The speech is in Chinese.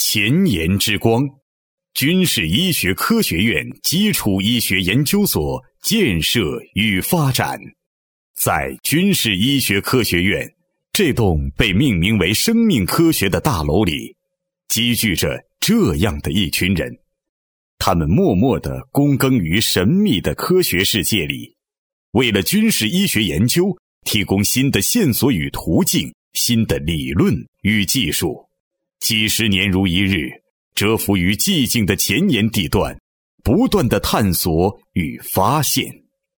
前沿之光，军事医学科学院基础医学研究所建设与发展。在军事医学科学院这栋被命名为生命科学的大楼里，积聚着这样的一群人，他们默默地躬耕于神秘的科学世界里，为了军事医学研究提供新的线索与途径，新的理论与技术，几十年如一日，蛰伏于寂静的前沿地段，不断地探索与发现。